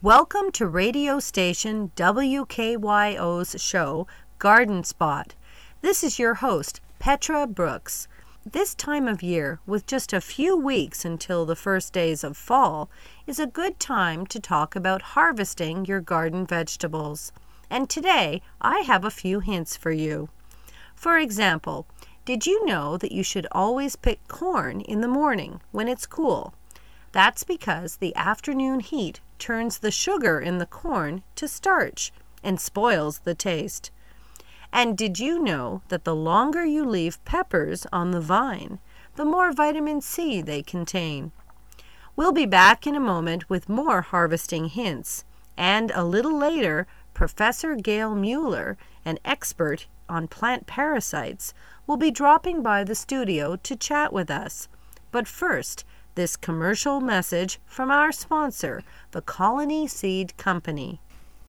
Welcome to radio station WKYO's show, Garden Spot. This is your host, Petra Brooks. This time of year, with just a few weeks until the first days of fall, is a good time to talk about harvesting your garden vegetables. And today, I have a few hints for you. For example, did you know that you should always pick corn in the morning when it's cool? That's because the afternoon heat turns the sugar in the corn to starch and spoils the taste. And did you know that the longer you leave peppers on the vine, the more vitamin C they contain? We'll be back in a moment with more harvesting hints, and a little later, Professor Gail Mueller, an expert on plant parasites, will be dropping by the studio to chat with us. But first, this commercial message from our sponsor, the Colony Seed Company.